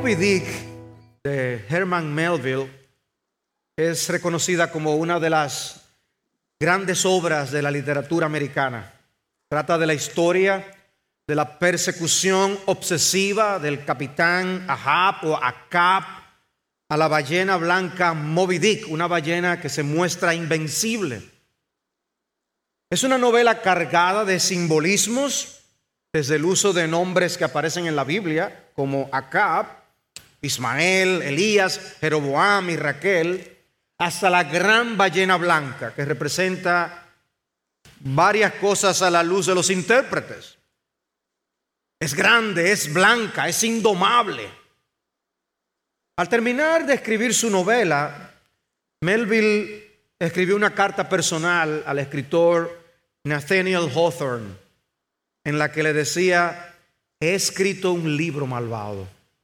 Moby Dick de Herman Melville es reconocida como una de las grandes obras de la literatura americana. Trata de la historia de la persecución obsesiva del capitán Ahab o Acab a la ballena blanca Moby Dick, una ballena que se muestra invencible. Es una novela cargada de simbolismos, desde el uso de nombres que aparecen en la Biblia, como Acab, Ismael, Elías, Jeroboam y Raquel, hasta la gran ballena blanca, que representa varias cosas a la luz de los intérpretes. Es grande, es blanca, es indomable. Al terminar de escribir su novela, Melville escribió una carta personal al escritor Nathaniel Hawthorne, en la que le decía: he escrito un libro malvado.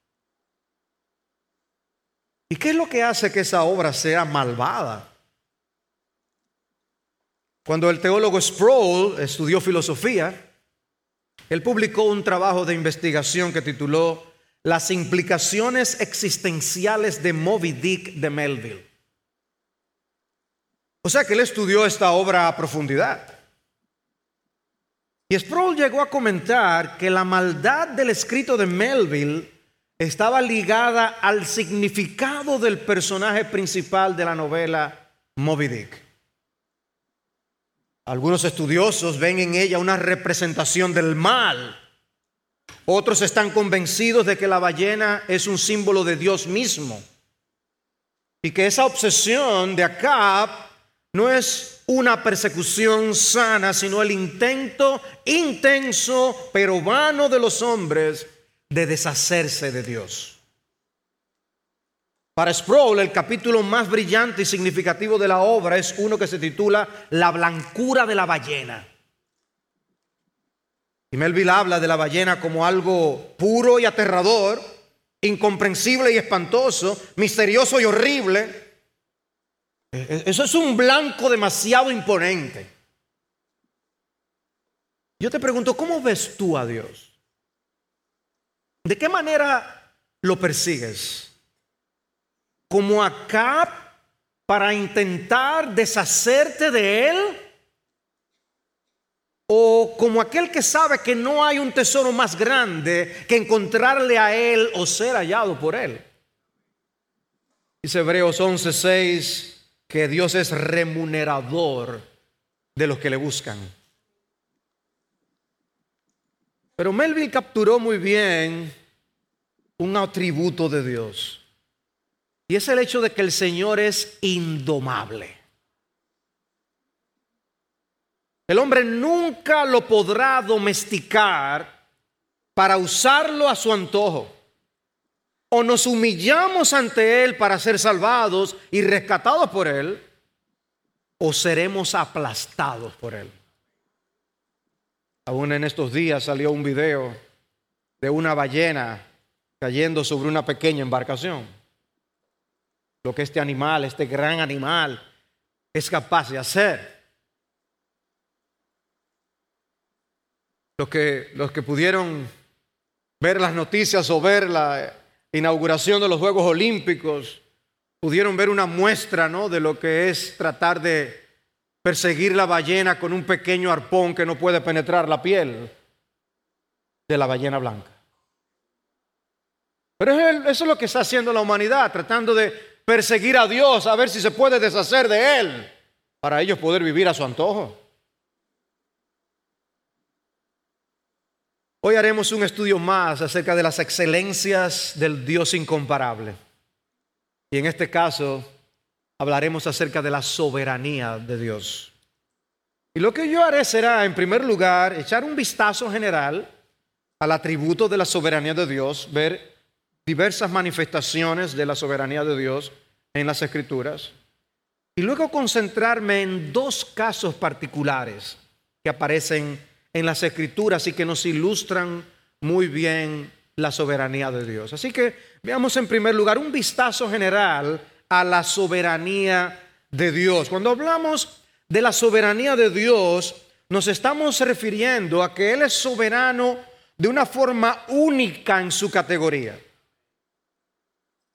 ¿Y qué es lo que hace que esa obra sea malvada? Cuando el teólogo Sproul estudió filosofía, él publicó un trabajo de investigación que tituló Las implicaciones existenciales de Moby Dick de Melville. O sea que él estudió esta obra a profundidad. Y Sproul llegó a comentar que la maldad del escrito de Melville estaba ligada al significado del personaje principal de la novela Moby Dick. Algunos estudiosos ven en ella una representación del mal. Otros están convencidos de que la ballena es un símbolo de Dios mismo y que esa obsesión de Acab no es una persecución sana, sino el intento intenso pero vano de los hombres de deshacerse de Dios. Para Sproul, el capítulo más brillante y significativo de la obra es uno que se titula La blancura de la ballena. Y Melville habla de la ballena como algo puro y aterrador, incomprensible y espantoso, misterioso y horrible. Eso es un blanco demasiado imponente. Yo te pregunto, ¿cómo ves tú a Dios? ¿De qué manera lo persigues? ¿Como Acab para intentar deshacerte de él? ¿O como aquel que sabe que no hay un tesoro más grande que encontrarle a él o ser hallado por él? Dice Hebreos 11:6 que Dios es remunerador de los que le buscan. Pero Melville capturó muy bien un atributo de Dios, y es el hecho de que el Señor es indomable. El hombre nunca lo podrá domesticar para usarlo a su antojo. O nos humillamos ante Él para ser salvados y rescatados por Él, o seremos aplastados por Él. Aún en estos días salió un video de una ballena cayendo sobre una pequeña embarcación. Lo que este animal, este gran animal, es capaz de hacer. Los que pudieron ver las noticias o ver la inauguración de los Juegos Olímpicos pudieron ver una muestra, ¿no?, de lo que es tratar de perseguir la ballena con un pequeño arpón que no puede penetrar la piel de la ballena blanca. Pero eso es lo que está haciendo la humanidad, tratando de perseguir a Dios, a ver si se puede deshacer de Él, para ellos poder vivir a su antojo. Hoy haremos un estudio más acerca de las excelencias del Dios incomparable. Y en este caso hablaremos acerca de la soberanía de Dios. Y lo que yo haré será, en primer lugar, echar un vistazo general al atributo de la soberanía de Dios, ver diversas manifestaciones de la soberanía de Dios en las Escrituras, y luego concentrarme en dos casos particulares que aparecen en las Escrituras y que nos ilustran muy bien la soberanía de Dios. Así que veamos en primer lugar un vistazo general a la soberanía de Dios. Cuando hablamos de la soberanía de Dios, nos estamos refiriendo a que Él es soberano de una forma única en su categoría.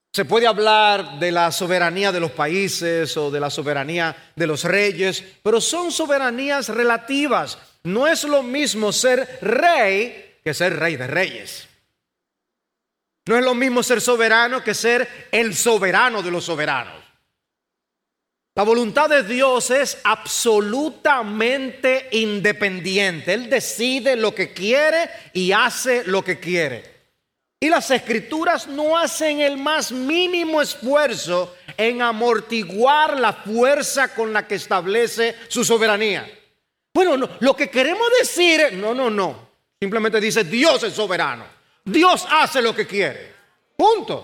Se puede hablar de la soberanía de los países o de la soberanía de los reyes, pero son soberanías relativas. No es lo mismo ser rey que ser rey de reyes. No es lo mismo ser soberano que ser el soberano de los soberanos. La voluntad de Dios es absolutamente independiente. Él decide lo que quiere y hace lo que quiere. Y las escrituras no hacen el más mínimo esfuerzo en amortiguar la fuerza con la que establece su soberanía. Bueno, no, lo que queremos decir es, no. Simplemente dice, Dios es soberano. Dios hace lo que quiere. Punto.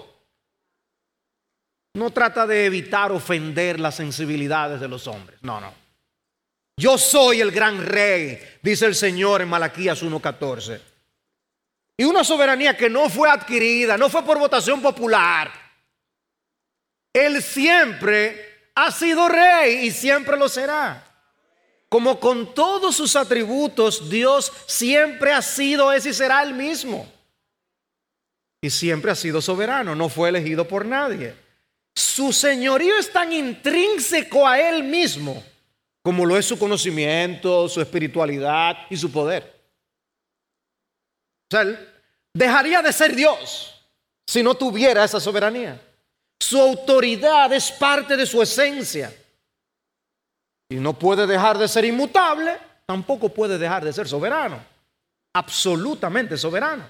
No trata de evitar ofender las sensibilidades de los hombres. No. Yo soy el gran rey, dice el Señor en Malaquías 1:14. Y una soberanía que no fue adquirida, no fue por votación popular. Él siempre ha sido rey y siempre lo será. Como con todos sus atributos, Dios siempre ha sido, es y será el mismo. Y siempre ha sido soberano, no fue elegido por nadie. Su señorío es tan intrínseco a Él mismo como lo es su conocimiento, su espiritualidad y su poder. O sea, Él dejaría de ser Dios si no tuviera esa soberanía. Su autoridad es parte de su esencia. Y no puede dejar de ser inmutable, tampoco puede dejar de ser soberano. Absolutamente soberano.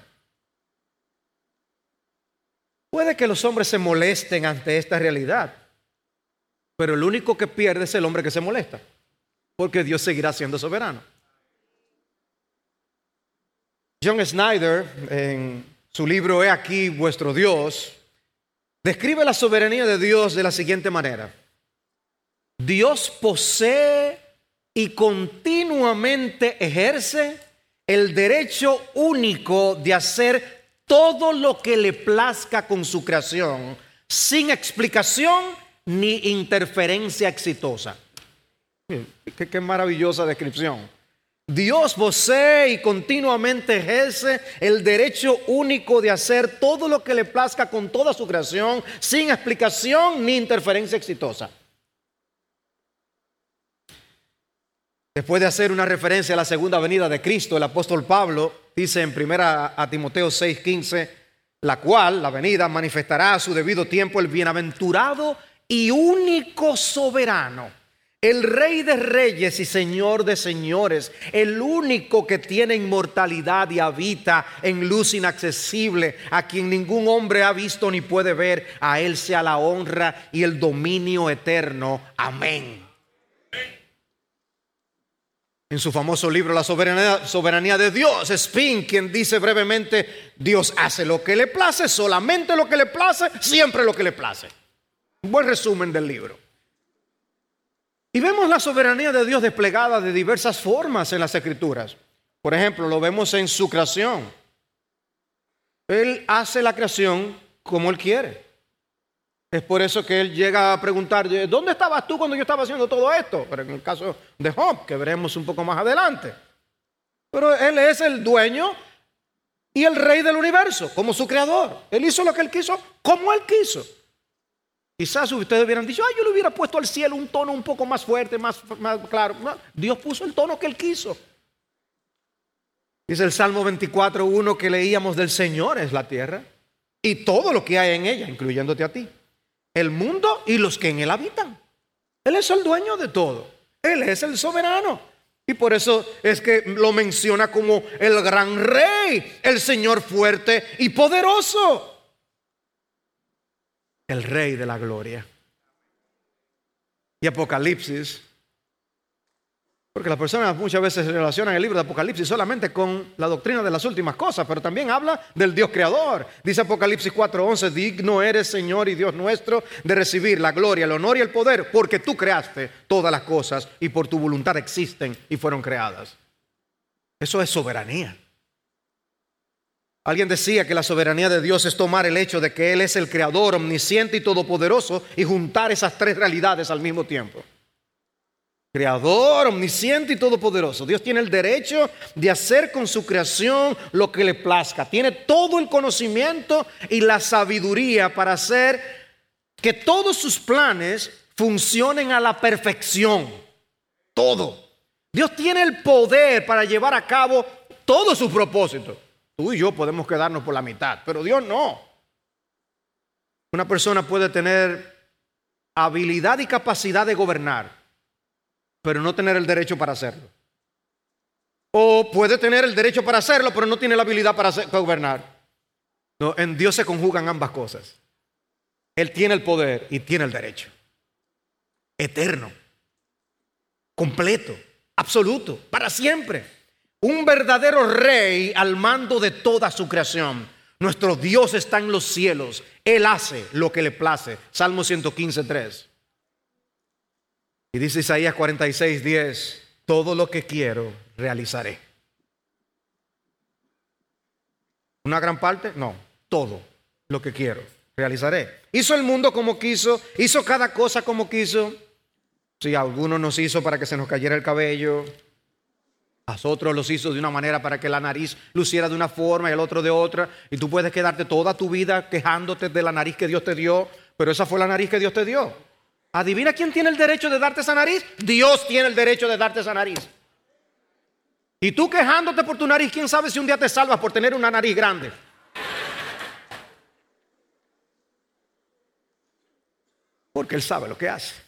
Puede que los hombres se molesten ante esta realidad, pero el único que pierde es el hombre que se molesta, porque Dios seguirá siendo soberano. John Snyder, en su libro He aquí vuestro Dios, describe la soberanía de Dios de la siguiente manera. Dios posee y continuamente ejerce el derecho único de hacer todo lo que le plazca con su creación, sin explicación ni interferencia exitosa. Qué maravillosa descripción. Dios posee y continuamente ejerce el derecho único de hacer todo lo que le plazca con toda su creación, sin explicación ni interferencia exitosa. Después de hacer una referencia a la segunda venida de Cristo, el apóstol Pablo dice en 1 Timoteo 6:15, la cual, la venida, manifestará a su debido tiempo el bienaventurado y único soberano, el Rey de reyes y Señor de señores, el único que tiene inmortalidad y habita en luz inaccesible, a quien ningún hombre ha visto ni puede ver. A Él sea la honra y el dominio eterno. Amén. En su famoso libro La soberanía de Dios, Spin, quien dice brevemente, Dios hace lo que le place, solamente lo que le place, siempre lo que le place. Un buen resumen del libro. Y vemos la soberanía de Dios desplegada de diversas formas en las Escrituras. Por ejemplo, lo vemos en su creación. Él hace la creación como Él quiere. Es por eso que Él llega a preguntar, ¿dónde estabas tú cuando yo estaba haciendo todo esto? Pero en el caso de Job, que veremos un poco más adelante. Pero Él es el dueño y el rey del universo, como su creador. Él hizo lo que Él quiso, como Él quiso. Quizás ustedes hubieran dicho, yo le hubiera puesto al cielo un tono un poco más fuerte, más claro. No, Dios puso el tono que Él quiso. Dice el Salmo 24:1 que leíamos, del Señor es la tierra y todo lo que hay en ella, incluyéndote a ti, el mundo y los que en él habitan. Él es el dueño de todo. Él es el soberano. Y por eso es que lo menciona como el gran rey, el Señor fuerte y poderoso. El rey de la gloria. Y Apocalipsis, porque las personas muchas veces relacionan el libro de Apocalipsis solamente con la doctrina de las últimas cosas, pero también habla del Dios creador. Dice Apocalipsis 4:11, digno eres, Señor y Dios nuestro, de recibir la gloria, el honor y el poder, porque tú creaste todas las cosas y por tu voluntad existen y fueron creadas. Eso es soberanía. Alguien decía que la soberanía de Dios es tomar el hecho de que Él es el creador, omnisciente y todopoderoso, y juntar esas tres realidades al mismo tiempo. Creador, omnisciente y todopoderoso. Dios tiene el derecho de hacer con su creación lo que le plazca. Tiene todo el conocimiento y la sabiduría para hacer que todos sus planes funcionen a la perfección. Todo. Dios tiene el poder para llevar a cabo todos sus propósitos. Tú y yo podemos quedarnos por la mitad, pero Dios no. Una persona puede tener habilidad y capacidad de gobernar, pero no tener el derecho para hacerlo. O puede tener el derecho para hacerlo, pero no tiene la habilidad para gobernar. No, en Dios se conjugan ambas cosas. Él tiene el poder y tiene el derecho. Eterno, completo, absoluto, para siempre. Un verdadero rey al mando de toda su creación. Nuestro Dios está en los cielos. Él hace lo que le place. Salmo 115:3. Y dice Isaías 46:10, todo lo que quiero realizaré. ¿Una gran parte? No, todo lo que quiero realizaré. Hizo el mundo como quiso, hizo cada cosa como quiso. Sí, a algunos nos hizo para que se nos cayera el cabello, a otros los hizo de una manera para que la nariz luciera de una forma y el otro de otra. Y tú puedes quedarte toda tu vida quejándote de la nariz que Dios te dio, pero esa fue la nariz que Dios te dio. ¿Adivina quién tiene el derecho de darte esa nariz? Dios tiene el derecho de darte esa nariz. Y tú quejándote por tu nariz, ¿quién sabe si un día te salvas por tener una nariz grande? Porque Él sabe lo que hace.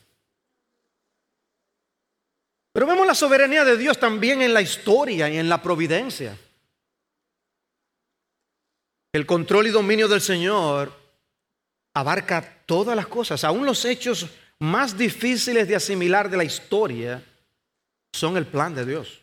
Pero vemos la soberanía de Dios también en la historia y en la providencia. El control y dominio del Señor abarca todas las cosas. Aún los hechos más difíciles de asimilar de la historia son el plan de Dios.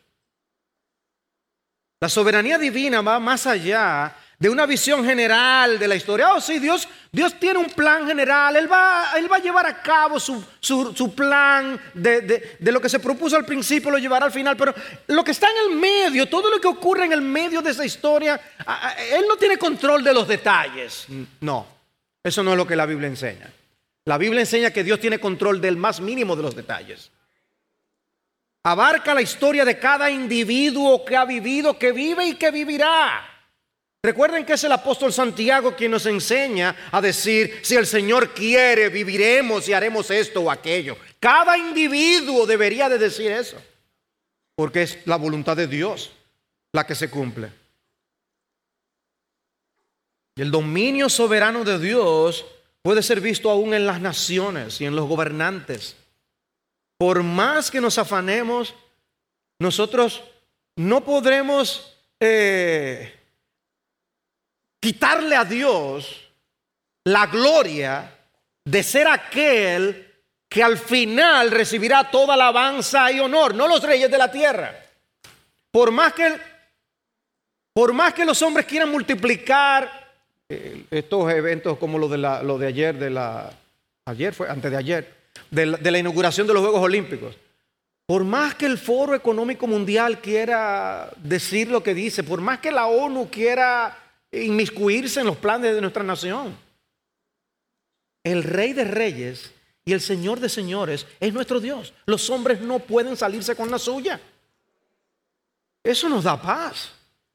La soberanía divina va más allá de una visión general de la historia. Oh, sí, Dios tiene un plan general. Él va a llevar a cabo su plan de lo que se propuso al principio, lo llevará al final. Pero lo que está en el medio, todo lo que ocurre en el medio de esa historia, Él no tiene control de los detalles. No, eso no es lo que la Biblia enseña. La Biblia enseña que Dios tiene control del más mínimo de los detalles. Abarca la historia de cada individuo que ha vivido, que vive y que vivirá. Recuerden que es el apóstol Santiago quien nos enseña a decir, si el Señor quiere, viviremos y haremos esto o aquello. Cada individuo debería de decir eso, porque es la voluntad de Dios la que se cumple. Y el dominio soberano de Dios puede ser visto aún en las naciones y en los gobernantes. Por más que nos afanemos, nosotros no podremos quitarle a Dios la gloria de ser aquel que al final recibirá toda alabanza y honor, no los reyes de la tierra. Por más que los hombres quieran multiplicar estos eventos como lo de ayer, antes de ayer, de la inauguración de los Juegos Olímpicos, por más que el Foro Económico Mundial quiera decir lo que dice, por más que la ONU quiera inmiscuirse en los planes de nuestra nación, el Rey de Reyes y el Señor de Señores es nuestro Dios. Los hombres no pueden salirse con la suya. Eso nos da paz.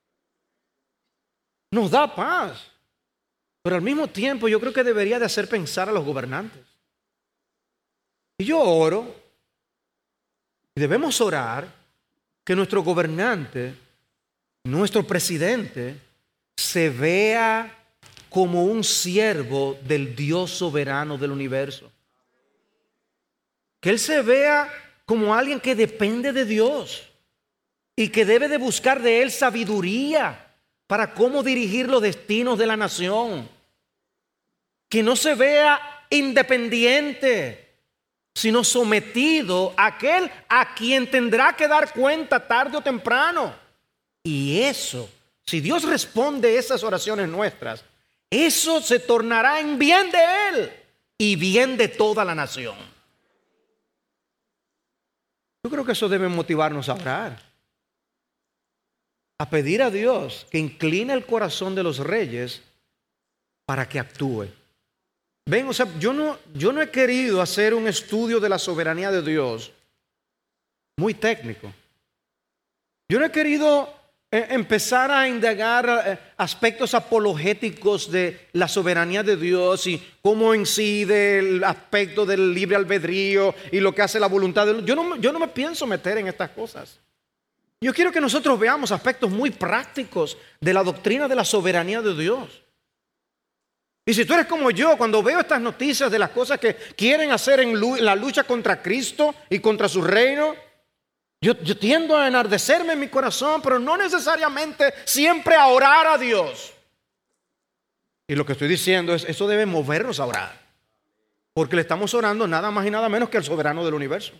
Nos da paz. Pero al mismo tiempo yo creo que debería de hacer pensar a los gobernantes. Y yo oro, y debemos orar, que nuestro gobernante, nuestro presidente, se vea como un siervo del Dios soberano del universo. Que Él se vea como alguien que depende de Dios y que debe de buscar de Él sabiduría para cómo dirigir los destinos de la nación. Que no se vea independiente, sino sometido a aquel a quien tendrá que dar cuenta tarde o temprano. Y eso, si Dios responde esas oraciones nuestras, eso se tornará en bien de Él y bien de toda la nación. Yo creo que eso debe motivarnos a orar, a pedir a Dios que incline el corazón de los reyes para que actúe. Ven, o sea, yo no he querido hacer un estudio de la soberanía de Dios muy técnico. Yo no he querido empezar a indagar aspectos apologéticos de la soberanía de Dios y cómo incide el aspecto del libre albedrío y lo que hace la voluntad de Dios. Yo no me pienso meter en estas cosas. Yo quiero que nosotros veamos aspectos muy prácticos de la doctrina de la soberanía de Dios. Y si tú eres como yo, cuando veo estas noticias de las cosas que quieren hacer en la lucha contra Cristo y contra su reino, yo tiendo a enardecerme en mi corazón, pero no necesariamente siempre a orar a Dios. Y lo que estoy diciendo es, eso debe movernos a orar. Porque le estamos orando nada más y nada menos que al soberano del universo.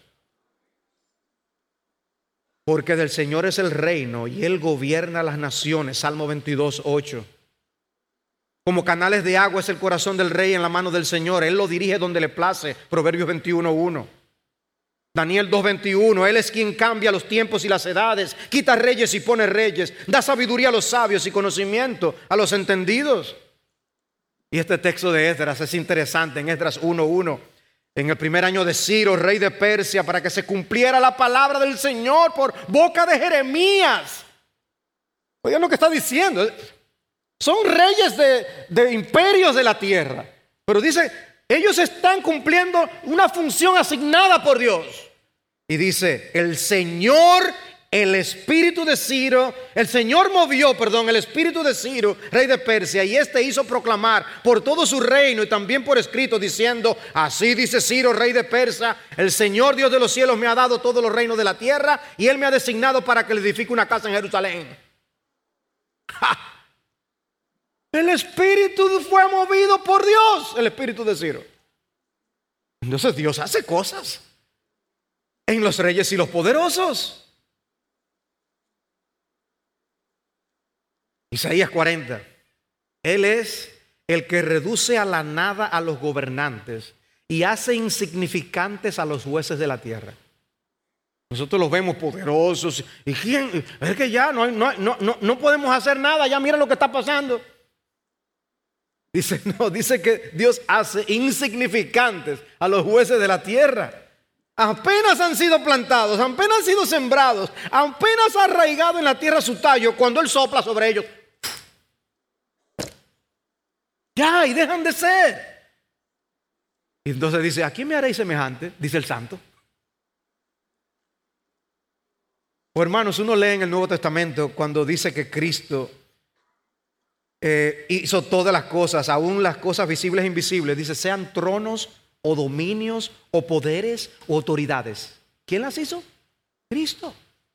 Porque del Señor es el reino y Él gobierna las naciones. Salmo 22:8. Como canales de agua es el corazón del rey en la mano del Señor. Él lo dirige donde le place. Proverbios 21:1. Daniel 2:21, Él es quien cambia los tiempos y las edades, quita reyes y pone reyes, da sabiduría a los sabios y conocimiento a los entendidos. Y este texto de Esdras es interesante, en Esdras 1:1, en el primer año de Ciro, rey de Persia, para que se cumpliera la palabra del Señor por boca de Jeremías. Oigan lo que está diciendo, son reyes de imperios de la tierra, pero dice, ellos están cumpliendo una función asignada por Dios. Y dice, el Señor, el espíritu de Ciro, el Señor movió, el espíritu de Ciro, rey de Persia, y este hizo proclamar por todo su reino y también por escrito, diciendo, así dice Ciro, rey de Persia, el Señor Dios de los cielos me ha dado todos los reinos de la tierra y Él me ha designado para que le edifique una casa en Jerusalén. ¡Ja! El espíritu fue movido por Dios, el espíritu de Ciro. Entonces Dios hace cosas en los reyes y los poderosos. Isaías 40. Él es el que reduce a la nada a los gobernantes y hace insignificantes a los jueces de la tierra. Nosotros los vemos poderosos. ¿Y quién? Es que ya no podemos hacer nada. Ya mira lo que está pasando. Dice que Dios hace insignificantes a los jueces de la tierra. Apenas han sido plantados, apenas han sido sembrados, apenas ha arraigado en la tierra su tallo, cuando Él sopla sobre ellos, ya, y dejan de ser. Y entonces dice, ¿a quién me haréis semejante? Dice el santo. Oh, hermanos, uno lee en el Nuevo Testamento cuando dice que Cristo hizo todas las cosas, aún las cosas visibles e invisibles. Dice, sean tronos o dominios o poderes o autoridades. ¿Quién las hizo? Cristo.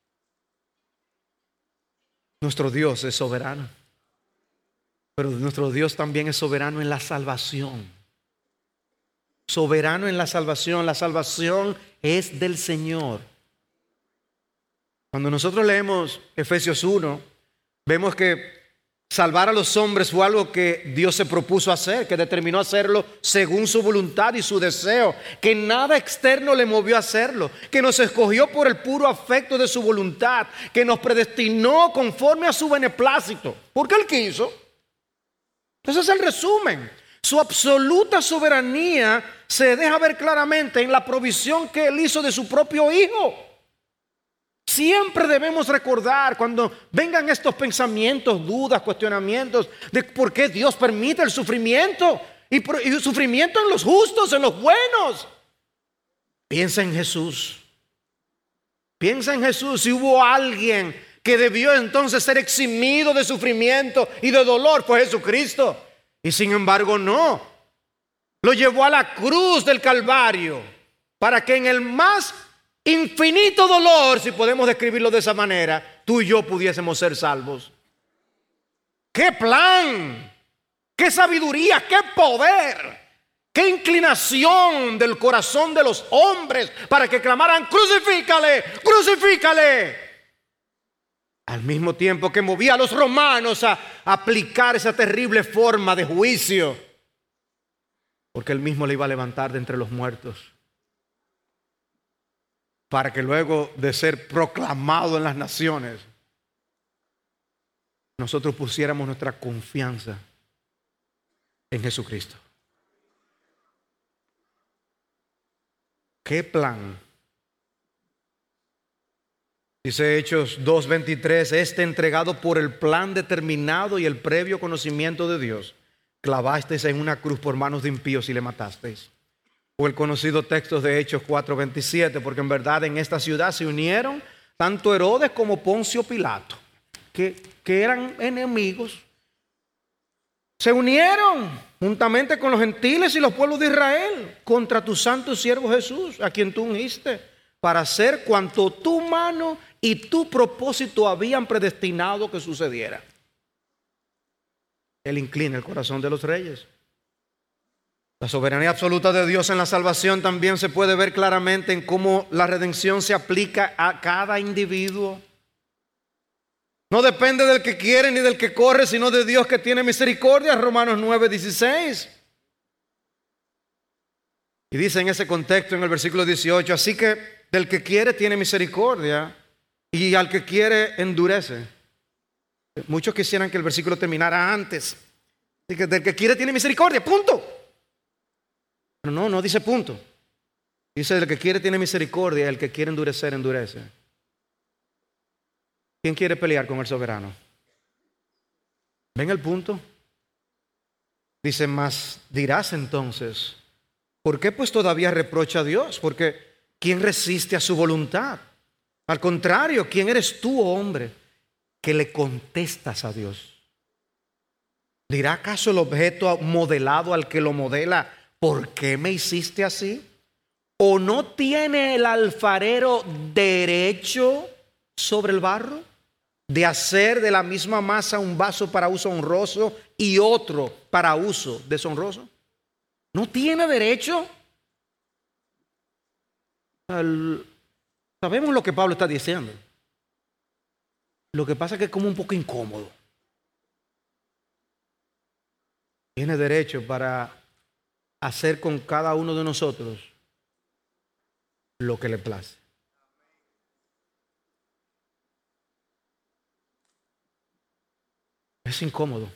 Nuestro Dios es soberano, pero nuestro Dios también es soberano en la salvación. Soberano en la salvación. La salvación es del Señor. Cuando nosotros leemos Efesios 1, vemos que salvar a los hombres fue algo que Dios se propuso hacer, que determinó hacerlo según su voluntad y su deseo, que nada externo le movió a hacerlo, que nos escogió por el puro afecto de su voluntad, que nos predestinó conforme a su beneplácito, porque Él quiso. Ese es el resumen. Su absoluta soberanía se deja ver claramente en la provisión que Él hizo de su propio Hijo. Siempre debemos recordar cuando vengan estos pensamientos, dudas, cuestionamientos de por qué Dios permite el sufrimiento y el sufrimiento en los justos, en los buenos. Piensa en Jesús. Piensa en Jesús. Si hubo alguien que debió entonces ser eximido de sufrimiento y de dolor, fue Jesucristo. Y sin embargo no. Lo llevó a la cruz del Calvario para que en el más infinito dolor, si podemos describirlo de esa manera, tú y yo pudiésemos ser salvos. ¡Qué plan! ¡Qué sabiduría! ¡Qué poder! ¡Qué inclinación del corazón de los hombres para que clamaran: ¡crucifícale! ¡Crucifícale! Al mismo tiempo que movía a los romanos a aplicar esa terrible forma de juicio, porque Él mismo le iba a levantar de entre los muertos, para que luego de ser proclamado en las naciones, nosotros pusiéramos nuestra confianza en Jesucristo. ¿Qué plan? Dice Hechos 2:23, entregado por el plan determinado y el previo conocimiento de Dios, clavasteis en una cruz por manos de impíos y le matasteis. O el conocido texto de Hechos 4:27, porque en verdad en esta ciudad se unieron tanto Herodes como Poncio Pilato, que eran enemigos. Se unieron juntamente con los gentiles y los pueblos de Israel contra tu santo siervo Jesús, a quien tú ungiste, para hacer cuanto tu mano y tu propósito habían predestinado que sucediera. Él inclina el corazón de los reyes. La soberanía absoluta de Dios en la salvación también se puede ver claramente en cómo la redención se aplica a cada individuo. No depende del que quiere ni del que corre, sino de Dios que tiene misericordia. Romanos 9:16. Y dice en ese contexto, en el versículo 18, así que del que quiere tiene misericordia y al que quiere endurece. Muchos quisieran que el versículo terminara antes. Así que del que quiere tiene misericordia, punto. Pero no dice punto. Dice del que quiere tiene misericordia y el que quiere endurecer, endurece. ¿Quién quiere pelear con el soberano? ¿Ven el punto? Dice, mas dirás entonces, ¿por qué pues todavía reprocha a Dios? Porque ¿quién resiste a su voluntad? Al contrario, ¿quién eres tú, oh hombre, que le contestas a Dios? ¿Dirá acaso el objeto modelado al que lo modela, ¿por qué me hiciste así? ¿O no tiene el alfarero derecho sobre el barro de hacer de la misma masa un vaso para uso honroso y otro para uso deshonroso? ¿No tiene derecho? Sabemos lo que Pablo está diciendo. Lo que pasa es que es como un poco incómodo. Tiene derecho para hacer con cada uno de nosotros lo que le place. Es incómodo.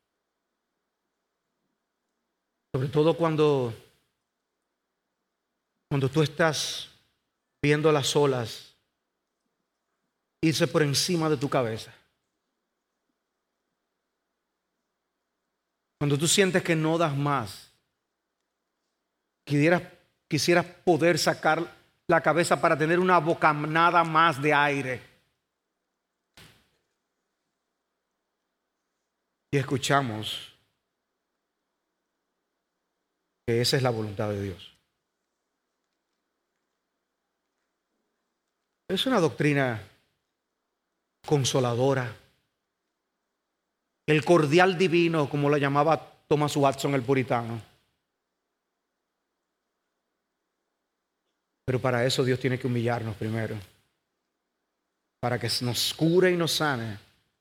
Sobre todo cuando tú estás viendo las olas irse por encima de tu cabeza. Cuando tú sientes que no das más. Quisieras poder sacar la cabeza para tener una bocanada más de aire. Y escuchamos que esa es la voluntad de Dios. Es una doctrina consoladora. El cordial divino, como lo llamaba Thomas Watson el puritano. Pero para eso Dios tiene que humillarnos primero. Para que nos cure y nos sane.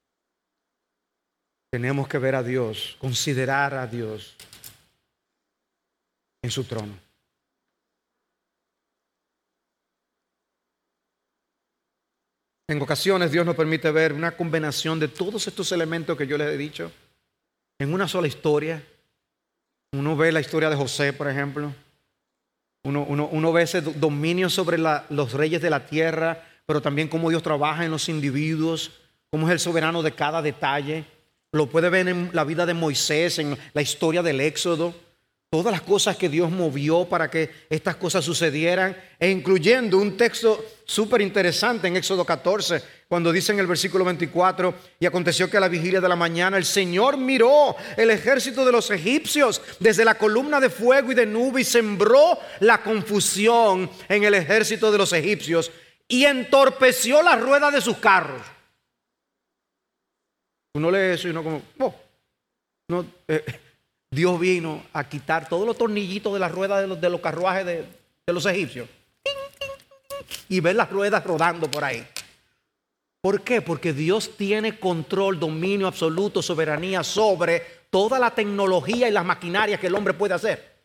Tenemos que ver a Dios, considerar a Dios en su trono. En ocasiones Dios nos permite ver una combinación de todos estos elementos que yo les he dicho en una sola historia. Uno ve la historia de José, por ejemplo. Uno ve ese dominio sobre los reyes de la tierra, pero también cómo Dios trabaja en los individuos, cómo es el soberano de cada detalle. Lo puede ver en la vida de Moisés, en la historia del Éxodo. Todas las cosas que Dios movió para que estas cosas sucedieran, e incluyendo un texto súper interesante en Éxodo 14, cuando dice en el versículo 24, y aconteció que a la vigilia de la mañana el Señor miró el ejército de los egipcios desde la columna de fuego y de nube y sembró la confusión en el ejército de los egipcios y entorpeció las ruedas de sus carros. Uno lee eso y uno como, Dios vino a quitar todos los tornillitos de las ruedas de los carruajes de los egipcios. Y ver las ruedas rodando por ahí. ¿Por qué? Porque Dios tiene control, dominio absoluto, soberanía sobre toda la tecnología y las maquinarias que el hombre puede hacer.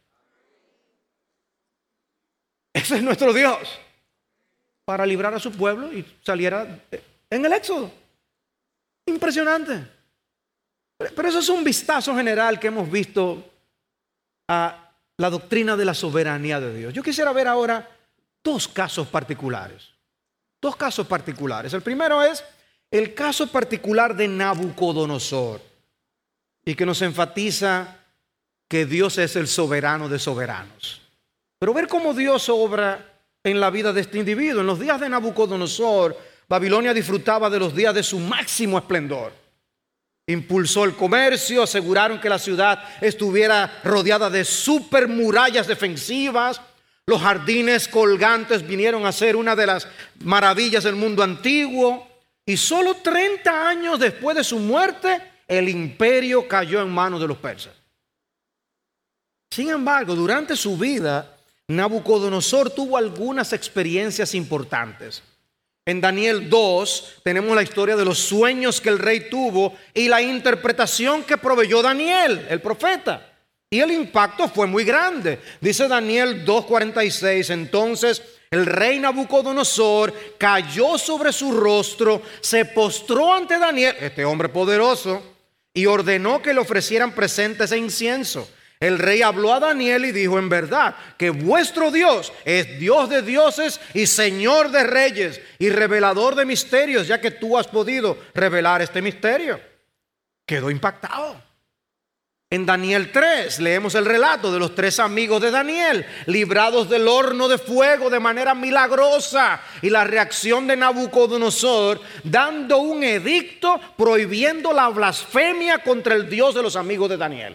Ese es nuestro Dios. Para librar a su pueblo y saliera en el Éxodo. Impresionante. Pero eso es un vistazo general que hemos visto a la doctrina de la soberanía de Dios. Yo quisiera ver ahora dos casos particulares. dos casos particulares. El primero es el caso particular de Nabucodonosor, y que nos enfatiza que Dios es el soberano de soberanos. Pero ver cómo Dios obra en la vida de este individuo. En los días de Nabucodonosor, Babilonia disfrutaba de los días de su máximo esplendor. Impulsó el comercio, aseguraron que la ciudad estuviera rodeada de super murallas defensivas. Los jardines colgantes vinieron a ser una de las maravillas del mundo antiguo. Y solo 30 años después de su muerte, el imperio cayó en manos de los persas. Sin embargo, durante su vida, Nabucodonosor tuvo algunas experiencias importantes. En Daniel 2 tenemos la historia de los sueños que el rey tuvo y la interpretación que proveyó Daniel, el profeta. Y el impacto fue muy grande. Dice Daniel 2:46, entonces el rey Nabucodonosor cayó sobre su rostro, se postró ante Daniel, este hombre poderoso, y ordenó que le ofrecieran presentes e incienso. El rey habló a Daniel y dijo: en verdad que vuestro Dios es Dios de dioses y Señor de reyes y revelador de misterios, ya que tú has podido revelar este misterio. Quedó impactado. En Daniel 3 leemos el relato de los 3 amigos de Daniel, librados del horno de fuego de manera milagrosa, y la reacción de Nabucodonosor dando un edicto prohibiendo la blasfemia contra el Dios de los amigos de Daniel.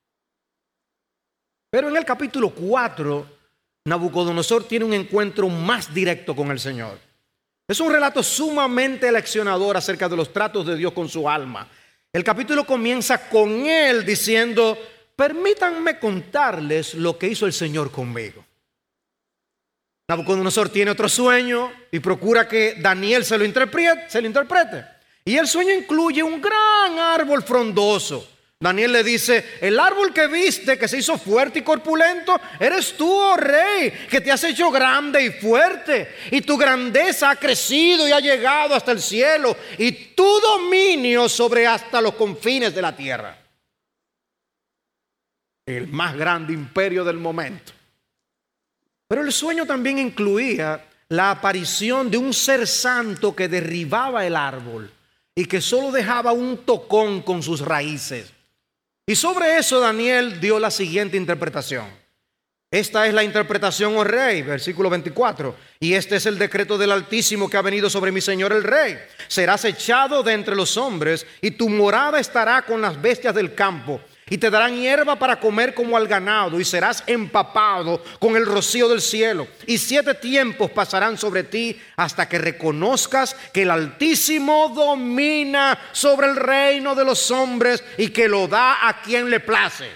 Pero en el capítulo 4, Nabucodonosor tiene un encuentro más directo con el Señor. Es un relato sumamente leccionador acerca de los tratos de Dios con su alma. El capítulo comienza con él diciendo: permítanme contarles lo que hizo el Señor conmigo. Nabucodonosor tiene otro sueño y procura que Daniel se lo interprete. Y el sueño incluye un gran árbol frondoso. Daniel le dice: el árbol que viste, que se hizo fuerte y corpulento, eres tú, oh rey, que te has hecho grande y fuerte, y tu grandeza ha crecido y ha llegado hasta el cielo, y tu dominio sobre hasta los confines de la tierra. El más grande imperio del momento. Pero el sueño también incluía la aparición de un ser santo que derribaba el árbol y que solo dejaba un tocón con sus raíces. Y sobre eso Daniel dio la siguiente interpretación. Esta es la interpretación, oh rey, versículo 24. Y este es el decreto del Altísimo que ha venido sobre mi señor el rey. Serás echado de entre los hombres y tu morada estará con las bestias del campo. Y te darán hierba para comer como al ganado, y serás empapado con el rocío del cielo. Y 7 tiempos pasarán sobre ti hasta que reconozcas que el Altísimo domina sobre el reino de los hombres y que lo da a quien le place.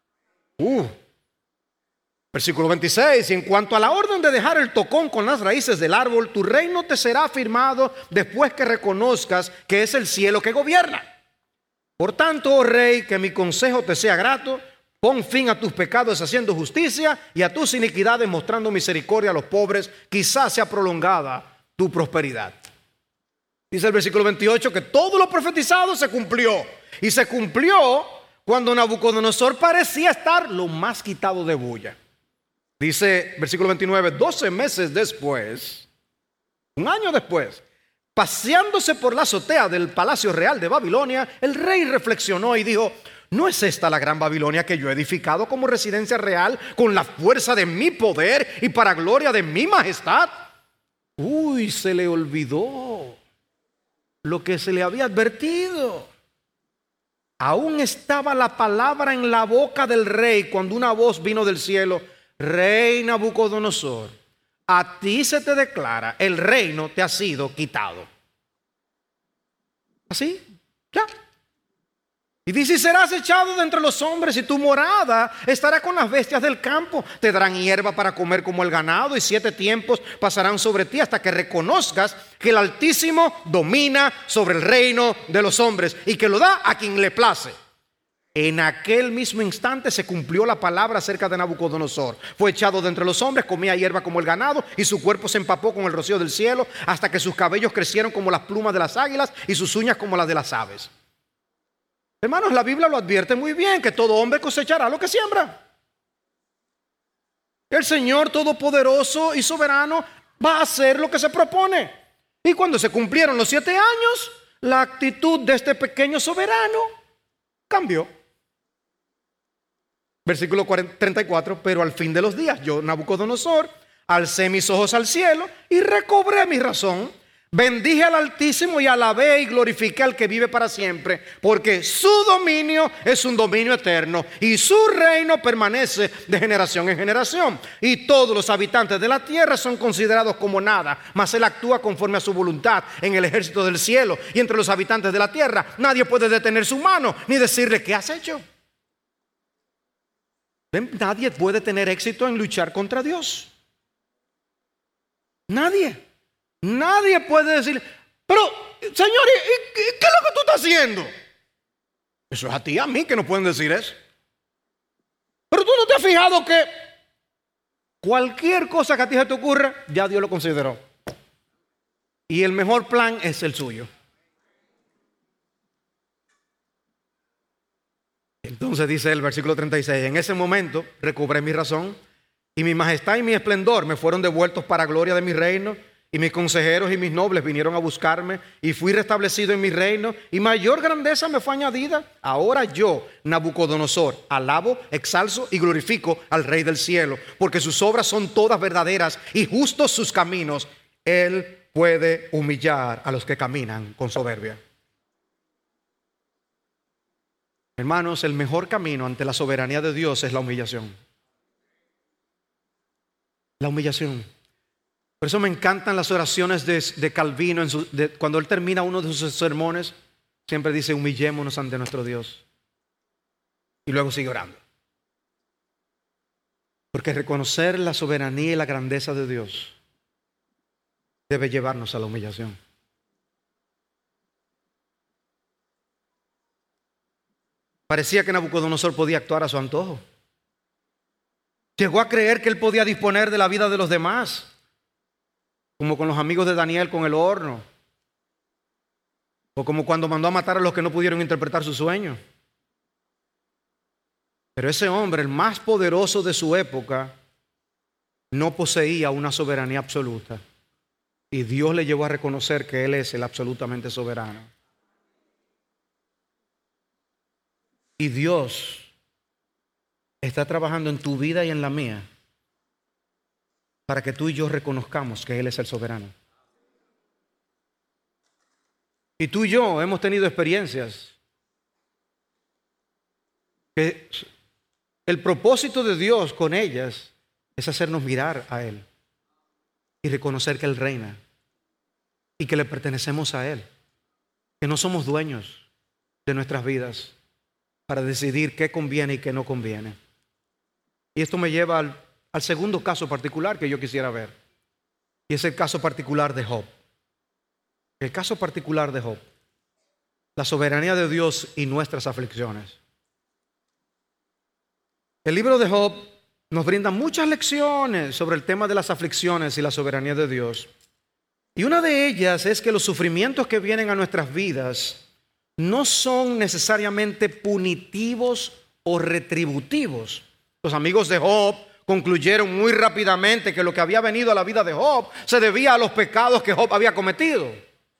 Versículo 26. Y en cuanto a la orden de dejar el tocón con las raíces del árbol, tu reino te será afirmado después que reconozcas que es el cielo que gobierna. Por tanto, oh rey, que mi consejo te sea grato, pon fin a tus pecados haciendo justicia y a tus iniquidades mostrando misericordia a los pobres, quizás sea prolongada tu prosperidad. Dice el versículo 28 que todo lo profetizado se cumplió, y se cumplió cuando Nabucodonosor parecía estar lo más quitado de bulla. Dice versículo 29, 12 meses después, un año después, paseándose por la azotea del palacio real de Babilonia, el rey reflexionó y dijo: ¿no es esta la gran Babilonia que yo he edificado como residencia real con la fuerza de mi poder y para gloria de mi majestad? Se le olvidó lo que se le había advertido. Aún estaba la palabra en la boca del rey cuando una voz vino del cielo: rey Nabucodonosor, a ti se te declara, el reino te ha sido quitado. Así, ya. Y dice: serás echado de entre los hombres y tu morada estará con las bestias del campo. Te darán hierba para comer como el ganado y 7 tiempos pasarán sobre ti hasta que reconozcas que el Altísimo domina sobre el reino de los hombres y que lo da a quien le place. En aquel mismo instante se cumplió la palabra acerca de Nabucodonosor. Fue echado de entre los hombres, comía hierba como el ganado y su cuerpo se empapó con el rocío del cielo hasta que sus cabellos crecieron como las plumas de las águilas y sus uñas como las de las aves. Hermanos, la Biblia lo advierte muy bien, que todo hombre cosechará lo que siembra. El Señor todopoderoso y soberano va a hacer lo que se propone. Y cuando se cumplieron los 7 años, la actitud de este pequeño soberano cambió. Versículo 34, pero al fin de los días, yo, Nabucodonosor, alcé mis ojos al cielo y recobré mi razón. Bendije al Altísimo y alabé y glorifiqué al que vive para siempre, porque su dominio es un dominio eterno y su reino permanece de generación en generación. Y todos los habitantes de la tierra son considerados como nada, mas él actúa conforme a su voluntad en el ejército del cielo. Y entre los habitantes de la tierra nadie puede detener su mano ni decirle: ¿qué has hecho? Nadie puede tener éxito en luchar contra Dios. Nadie puede decir: pero Señor, ¿qué es lo que tú estás haciendo? Eso es a ti y a mí que no pueden decir eso. Pero tú no te has fijado que cualquier cosa que a ti se te ocurra, ya Dios lo consideró. Y el mejor plan es el suyo. Entonces dice el versículo 36: en ese momento recobré mi razón y mi majestad y mi esplendor me fueron devueltos para gloria de mi reino. Y mis consejeros y mis nobles vinieron a buscarme y fui restablecido en mi reino y mayor grandeza me fue añadida. Ahora yo, Nabucodonosor, alabo, exalzo y glorifico al Rey del cielo, porque sus obras son todas verdaderas y justos sus caminos. Él puede humillar a los que caminan con soberbia. Hermanos, el mejor camino ante la soberanía de Dios es la humillación. La humillación. Por eso me encantan las oraciones de Calvino. Cuando él termina uno de sus sermones, siempre dice: humillémonos ante nuestro Dios. Y luego sigue orando. Porque reconocer la soberanía y la grandeza de Dios debe llevarnos a la humillación. Parecía que Nabucodonosor podía actuar a su antojo. Llegó a creer que él podía disponer de la vida de los demás, como con los amigos de Daniel con el horno, o como cuando mandó a matar a los que no pudieron interpretar su sueño. Pero ese hombre, el más poderoso de su época, no poseía una soberanía absoluta, y Dios le llevó a reconocer que Él es el absolutamente soberano. Y Dios está trabajando en tu vida y en la mía para que tú y yo reconozcamos que Él es el soberano. Y tú y yo hemos tenido experiencias que el propósito de Dios con ellas es hacernos mirar a Él y reconocer que Él reina y que le pertenecemos a Él, que no somos dueños de nuestras vidas para decidir qué conviene y qué no conviene. Y esto me lleva al segundo caso particular que yo quisiera ver, y es el caso particular de Job. El caso particular de Job, la soberanía de Dios y nuestras aflicciones. El libro de Job nos brinda muchas lecciones sobre el tema de las aflicciones y la soberanía de Dios. Y una de ellas es que los sufrimientos que vienen a nuestras vidas no son necesariamente punitivos o retributivos. Los amigos de Job concluyeron muy rápidamente que lo que había venido a la vida de Job se debía a los pecados que Job había cometido.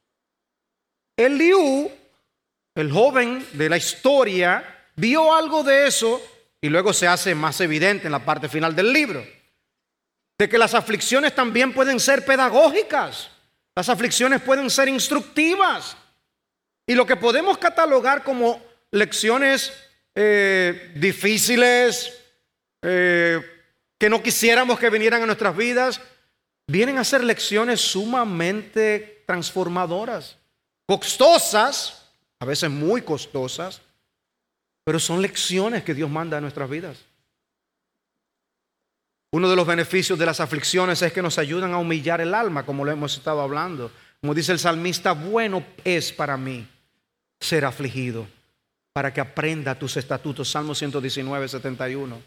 Eliú, el joven de la historia, vio algo de eso y luego se hace más evidente en la parte final del libro, de que las aflicciones también pueden ser pedagógicas, las aflicciones pueden ser instructivas, y lo que podemos catalogar como lecciones difíciles, que no quisiéramos que vinieran a nuestras vidas, vienen a ser lecciones sumamente transformadoras, costosas, a veces muy costosas, pero son lecciones que Dios manda a nuestras vidas. Uno de los beneficios de las aflicciones es que nos ayudan a humillar el alma, como lo hemos estado hablando. Como dice el salmista: bueno es para mí ser afligido, para que aprenda tus estatutos. Salmo 119, 71.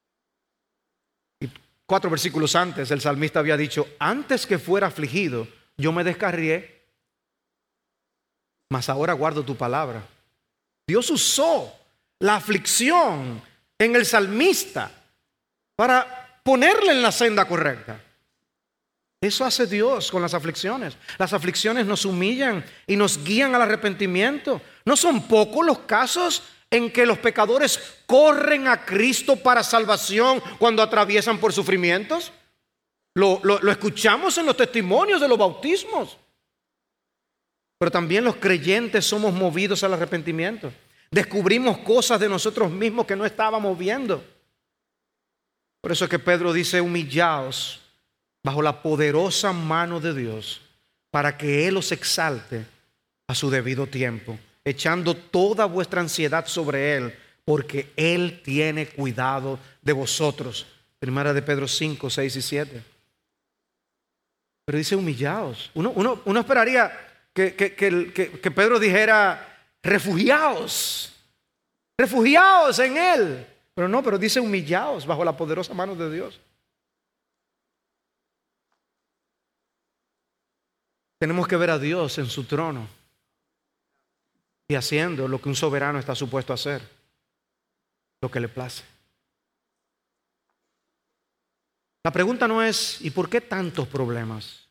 Y 4 versículos antes, el salmista había dicho: antes que fuera afligido, yo me descarrié, mas ahora guardo tu palabra. Dios usó la aflicción en el salmista para ponerle en la senda correcta. Eso hace Dios con las aflicciones. Las aflicciones nos humillan y nos guían al arrepentimiento. No son pocos los casos en que los pecadores corren a Cristo para salvación cuando atraviesan por sufrimientos. Lo escuchamos en los testimonios de los bautismos. Pero también los creyentes somos movidos al arrepentimiento. Descubrimos cosas de nosotros mismos que no estábamos viendo. Por eso es que Pedro dice: humillaos bajo la poderosa mano de Dios, para que Él os exalte a su debido tiempo, echando toda vuestra ansiedad sobre Él, porque Él tiene cuidado de vosotros. Primera de Pedro 5, 6 y 7. Pero dice humillaos. Uno esperaría que Pedro dijera refugiaos en Él. Pero no, pero dice humillaos bajo la poderosa mano de Dios. Tenemos que ver a Dios en su trono y haciendo lo que un soberano está supuesto a hacer, lo que le place. La pregunta no es ¿y por qué tantos problemas?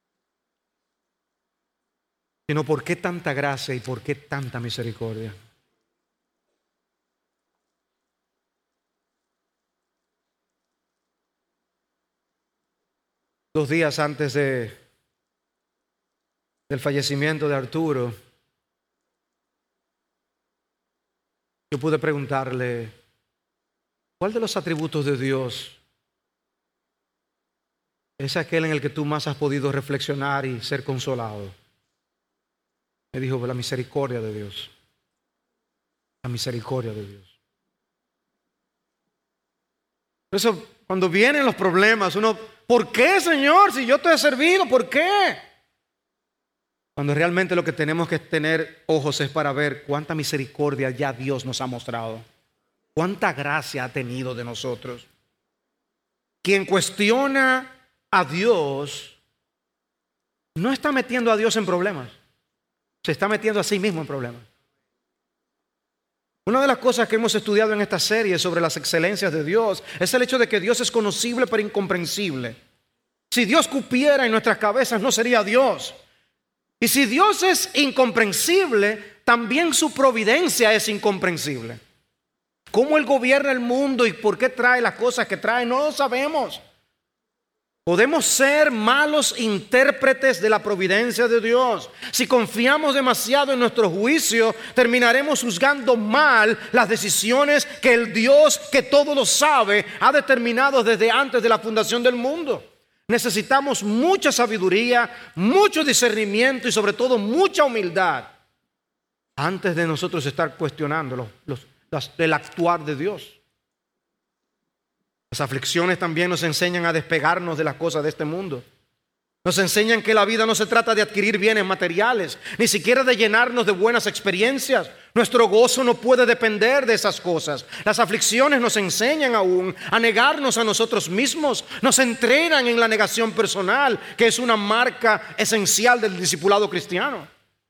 Sino ¿por qué tanta gracia y por qué tanta misericordia? Dos días antes del fallecimiento de Arturo, yo pude preguntarle: ¿cuál de los atributos de Dios es aquel en el que tú más has podido reflexionar y ser consolado? Me dijo: la misericordia de Dios. La misericordia de Dios. Por eso, cuando vienen los problemas, uno: ¿por qué, Señor? Si yo te he servido, ¿por qué? Cuando realmente lo que tenemos que tener ojos es para ver cuánta misericordia ya Dios nos ha mostrado, cuánta gracia ha tenido de nosotros. Quien cuestiona a Dios no está metiendo a Dios en problemas, se está metiendo a sí mismo en problemas. Una de las cosas que hemos estudiado en esta serie sobre las excelencias de Dios es el hecho de que Dios es conocible pero incomprensible. Si Dios cupiera en nuestras cabezas, no sería Dios. Y si Dios es incomprensible, también su providencia es incomprensible. ¿Cómo Él gobierna el mundo y por qué trae las cosas que trae? No lo sabemos. Podemos ser malos intérpretes de la providencia de Dios. Si confiamos demasiado en nuestro juicio, terminaremos juzgando mal las decisiones que el Dios que todo lo sabe ha determinado desde antes de la fundación del mundo. Necesitamos mucha sabiduría, mucho discernimiento y sobre todo mucha humildad antes de nosotros estar cuestionando el actuar de Dios. Las aflicciones también nos enseñan a despegarnos de las cosas de este mundo. Nos enseñan que la vida no se trata de adquirir bienes materiales, ni siquiera de llenarnos de buenas experiencias. Nuestro gozo no puede depender de esas cosas. Las aflicciones nos enseñan aún a negarnos a nosotros mismos. Nos entrenan en la negación personal, que es una marca esencial del discipulado cristiano.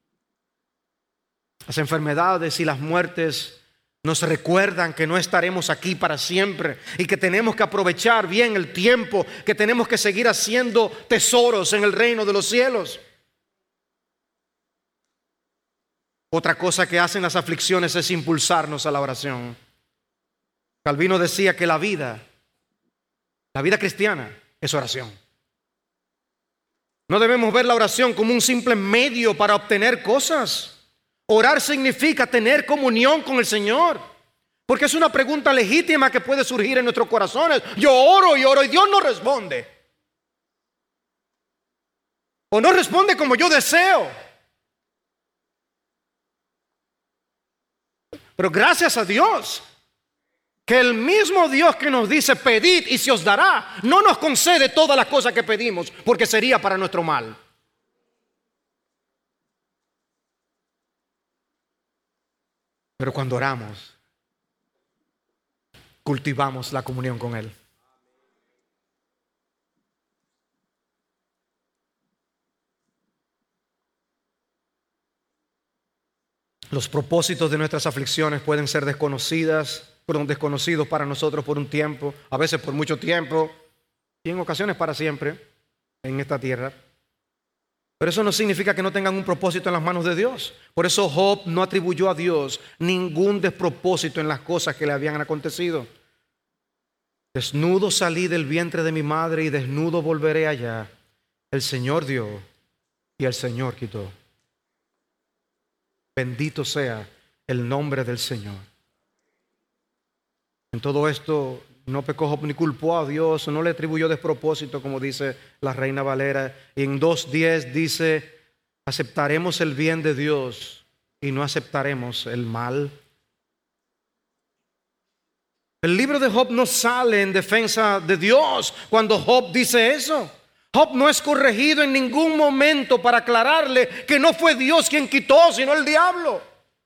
Las enfermedades y las muertes nos recuerdan que no estaremos aquí para siempre y que tenemos que aprovechar bien el tiempo, que tenemos que seguir haciendo tesoros en el reino de los cielos. Otra cosa que hacen las aflicciones es impulsarnos a la oración. Calvino decía que la vida cristiana es oración. No debemos ver la oración como un simple medio para obtener cosas. Orar significa tener comunión con el Señor, porque es una pregunta legítima que puede surgir en nuestros corazones. Yo oro y oro y Dios no responde, o no responde como yo deseo. Pero gracias a Dios que el mismo Dios que nos dice pedid y se os dará, no nos concede todas las cosas que pedimos, porque sería para nuestro mal. Pero cuando oramos, cultivamos la comunión con Él. Los propósitos de nuestras aflicciones pueden ser desconocidos para nosotros por un tiempo, a veces por mucho tiempo y en ocasiones para siempre. en esta tierra. Pero eso no significa que no tengan un propósito en las manos de Dios. Por eso Job no atribuyó a Dios ningún despropósito en las cosas que le habían acontecido. Desnudo salí del vientre de mi madre y desnudo volveré allá. El Señor dio y el Señor quitó. Bendito sea el nombre del Señor. En todo esto no pecó Job ni culpó a Dios, no le atribuyó despropósito, como dice la Reina Valera. Y en 2:10 dice, aceptaremos el bien de Dios y no aceptaremos el mal. El libro de Job no sale en defensa de Dios cuando Job dice eso. Job no es corregido en ningún momento para aclararle que no fue Dios quien quitó, sino el diablo.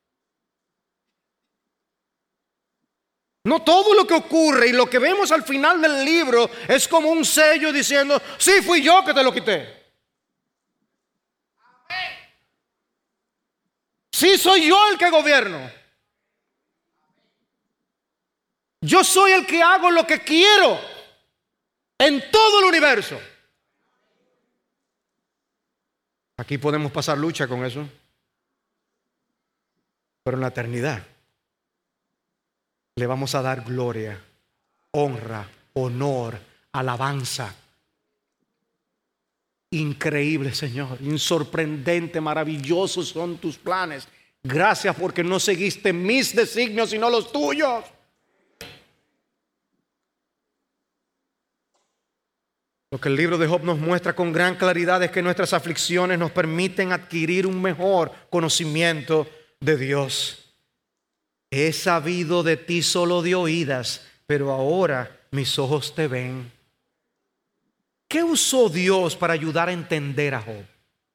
No todo lo que ocurre y lo que vemos al final del libro es como un sello diciendo, sí, fui yo que te lo quité. Sí, soy yo el que gobierno. Yo soy el que hago lo que quiero en todo el universo. Aquí podemos pasar lucha con eso, pero en la eternidad le vamos a dar gloria, honra, honor, alabanza. Increíble, Señor, insorprendente, maravillosos son tus planes. Gracias porque no seguiste mis designios sino los tuyos. Lo que el libro de Job nos muestra con gran claridad es que nuestras aflicciones nos permiten adquirir un mejor conocimiento de Dios. He sabido de ti solo de oídas, pero ahora mis ojos te ven. ¿Qué usó Dios para ayudar a entender a Job?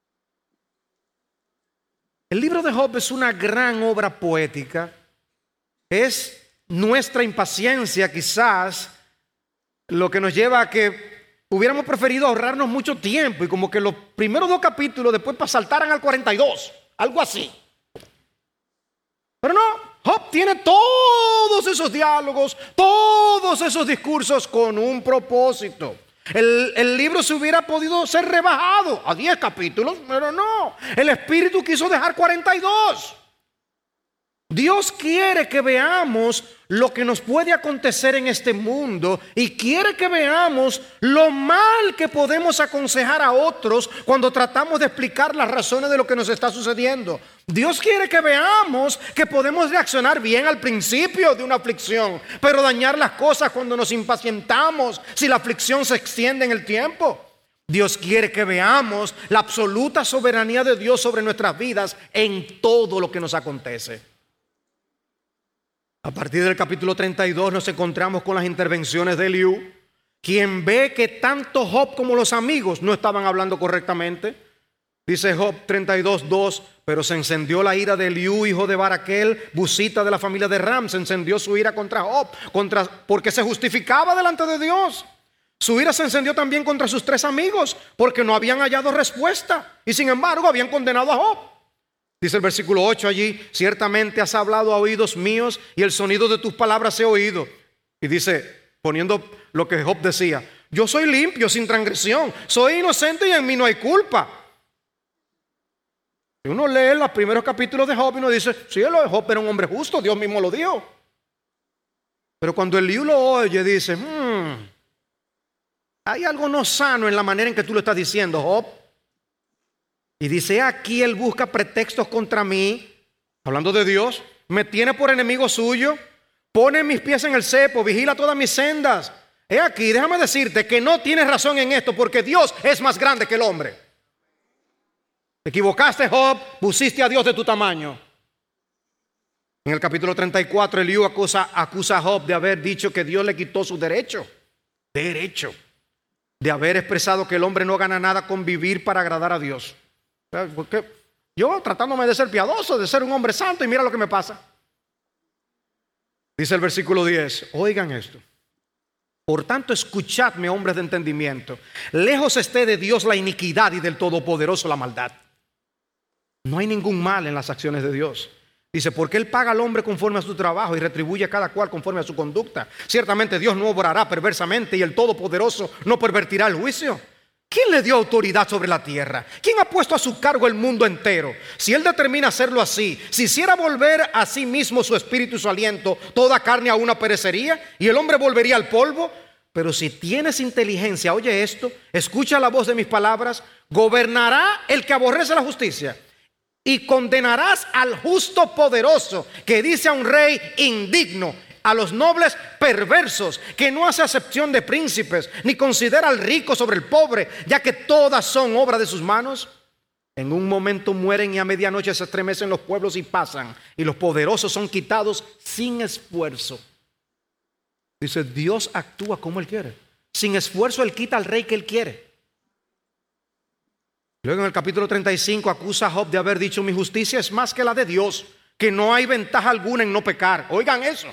El libro de Job es una gran obra poética. Es nuestra impaciencia quizás lo que nos lleva a que hubiéramos preferido ahorrarnos mucho tiempo y como que los primeros 2 capítulos después saltaran al 42, algo así. Pero no, Job tiene todos esos diálogos, todos esos discursos con un propósito. El libro se hubiera podido ser rebajado a 10 capítulos, pero no. El Espíritu quiso dejar 42. Dios quiere que veamos lo que nos puede acontecer en este mundo y quiere que veamos lo mal que podemos aconsejar a otros cuando tratamos de explicar las razones de lo que nos está sucediendo. Dios quiere que veamos que podemos reaccionar bien al principio de una aflicción, pero dañar las cosas cuando nos impacientamos si la aflicción se extiende en el tiempo. Dios quiere que veamos la absoluta soberanía de Dios sobre nuestras vidas en todo lo que nos acontece. A partir del capítulo 32 nos encontramos con las intervenciones de Eliú, quien ve que tanto Job como los amigos no estaban hablando correctamente. Dice Job 32:2, pero se encendió la ira de Eliú, hijo de Baraquel, busita de la familia de Ram. Se encendió su ira contra Job, porque se justificaba delante de Dios. Su ira se encendió también contra sus 3 amigos, porque no habían hallado respuesta y sin embargo habían condenado a Job. Dice el versículo 8 allí, ciertamente has hablado a oídos míos y el sonido de tus palabras he oído. Y dice, poniendo lo que Job decía, yo soy limpio, sin transgresión, soy inocente y en mí no hay culpa. Y uno lee los primeros capítulos de Job y uno dice, sí, Job era un hombre justo, Dios mismo lo dijo. Pero cuando Eliú lo oye dice, hay algo no sano en la manera en que tú lo estás diciendo, Job. Y dice, aquí él busca pretextos contra mí, hablando de Dios, me tiene por enemigo suyo, pone mis pies en el cepo, vigila todas mis sendas. He aquí, déjame decirte que no tienes razón en esto, porque Dios es más grande que el hombre. Te equivocaste, Job, pusiste a Dios de tu tamaño. En el capítulo 34, Eliú acusa a Job de haber dicho que Dios le quitó su derecho, de haber expresado que el hombre no gana nada con vivir para agradar a Dios. Porque yo tratándome de ser piadoso, de ser un hombre santo, y mira lo que me pasa. Dice el versículo 10, oigan esto. Por tanto, escuchadme, hombres de entendimiento. Lejos esté de Dios la iniquidad y del Todopoderoso la maldad. No hay ningún mal en las acciones de Dios. Dice, porque Él paga al hombre conforme a su trabajo y retribuye a cada cual conforme a su conducta. Ciertamente Dios no obrará perversamente y el Todopoderoso no pervertirá el juicio. ¿Quién le dio autoridad sobre la tierra? ¿Quién ha puesto a su cargo el mundo entero? Si Él determina hacerlo así, si hiciera volver a sí mismo su espíritu y su aliento, toda carne a una perecería y el hombre volvería al polvo. Pero si tienes inteligencia, oye esto, escucha la voz de mis palabras, gobernará el que aborrece la justicia y condenarás al justo poderoso que dice a un rey indigno, a los nobles perversos, que no hace acepción de príncipes, ni considera al rico sobre el pobre, ya que todas son obra de sus manos. En un momento mueren y a medianoche se estremecen los pueblos y pasan, y los poderosos son quitados sin esfuerzo. Dice, Dios actúa como Él quiere. Sin esfuerzo Él quita al rey que Él quiere. Luego en el capítulo 35 acusa a Job de haber dicho, mi justicia es más que la de Dios, que no hay ventaja alguna en no pecar. Oigan eso.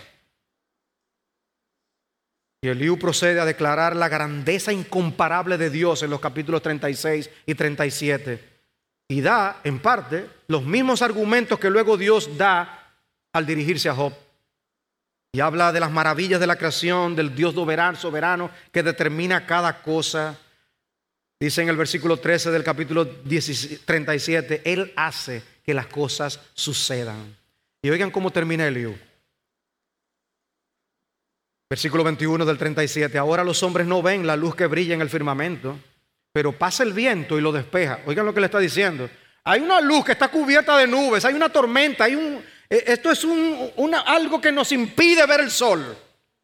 Y Eliú procede a declarar la grandeza incomparable de Dios en los capítulos 36 y 37. Y da, en parte, los mismos argumentos que luego Dios da al dirigirse a Job. Y habla de las maravillas de la creación, del Dios soberano que determina cada cosa. Dice en el versículo 13 del capítulo 37, Él hace que las cosas sucedan. Y oigan cómo termina Eliú. Versículo 21 del 37. Ahora los hombres no ven la luz que brilla en el firmamento, pero pasa el viento y lo despeja. Oigan lo que le está diciendo. Hay una luz que está cubierta de nubes, hay una tormenta, esto es algo que nos impide ver el sol.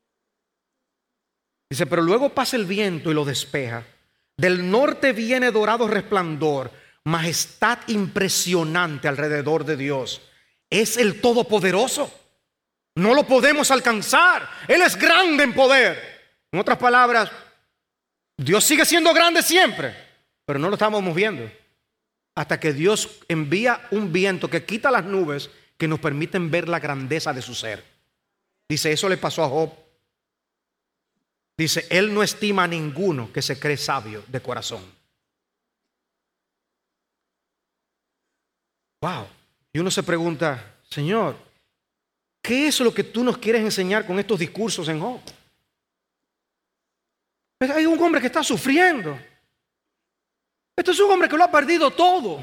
Dice, pero luego pasa el viento y lo despeja. Del norte viene dorado resplandor, majestad impresionante alrededor de Dios. Es el Todopoderoso. No lo podemos alcanzar. Él es grande en poder. En otras palabras, Dios sigue siendo grande siempre, pero no lo estamos viendo. Hasta que Dios envía un viento que quita las nubes que nos permiten ver la grandeza de su ser. Dice, eso le pasó a Job. Dice, Él no estima a ninguno que se cree sabio de corazón. Wow. Y uno se pregunta, Señor, ¿qué es lo que tú nos quieres enseñar con estos discursos en Job? Pues hay un hombre que está sufriendo. Este es un hombre que lo ha perdido todo.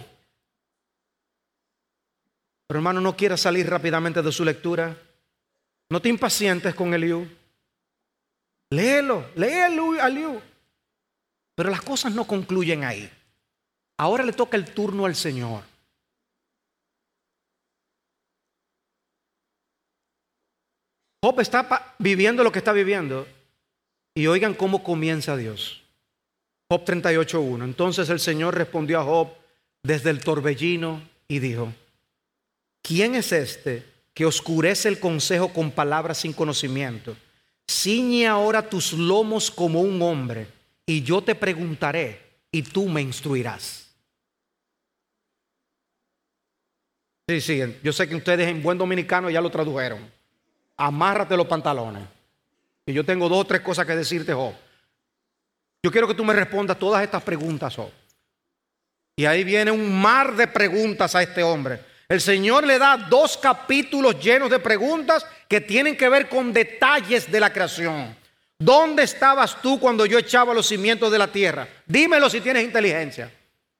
Pero hermano, no quieras salir rápidamente de su lectura. No te impacientes con Eliú. Léelo a Eliú. Pero las cosas no concluyen ahí. Ahora le toca el turno al Señor. Job está viviendo lo que está viviendo. Y oigan cómo comienza Dios. Job 38:1. Entonces el Señor respondió a Job desde el torbellino y dijo, ¿quién es este que oscurece el consejo con palabras sin conocimiento? Ciñe ahora tus lomos como un hombre, y yo te preguntaré, y tú me instruirás. Sí, yo sé que ustedes en buen dominicano ya lo tradujeron. Amárrate los pantalones. Y yo tengo 2 o 3 cosas que decirte, Job. Yo quiero que tú me respondas todas estas preguntas, Job. Y ahí viene un mar de preguntas a este hombre. El Señor le da 2 capítulos llenos de preguntas que tienen que ver con detalles de la creación. ¿Dónde estabas tú cuando yo echaba los cimientos de la tierra? Dímelo si tienes inteligencia.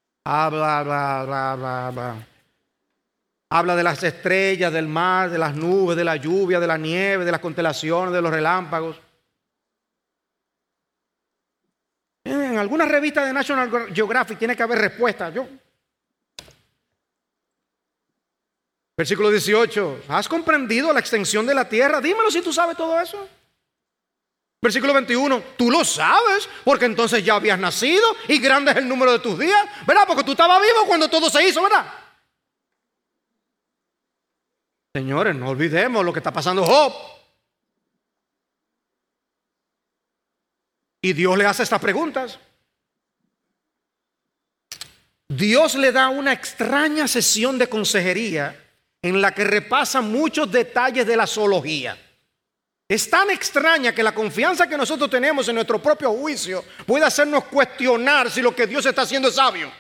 Bla. Habla de las estrellas, del mar, de las nubes, de la lluvia, de la nieve, de las constelaciones, de los relámpagos. En algunas revistas de National Geographic tiene que haber respuestas. Versículo 18. ¿Has comprendido la extensión de la tierra? Dímelo si tú sabes todo eso. Versículo 21. Tú lo sabes porque entonces ya habías nacido y grande es el número de tus días. ¿Verdad? Porque tú estabas vivo cuando todo se hizo, ¿verdad? Señores, no olvidemos lo que está pasando Job. Y Dios le hace estas preguntas. Dios le da una extraña sesión de consejería en la que repasa muchos detalles de la zoología. Es tan extraña que la confianza que nosotros tenemos en nuestro propio juicio puede hacernos cuestionar si lo que Dios está haciendo es sabio.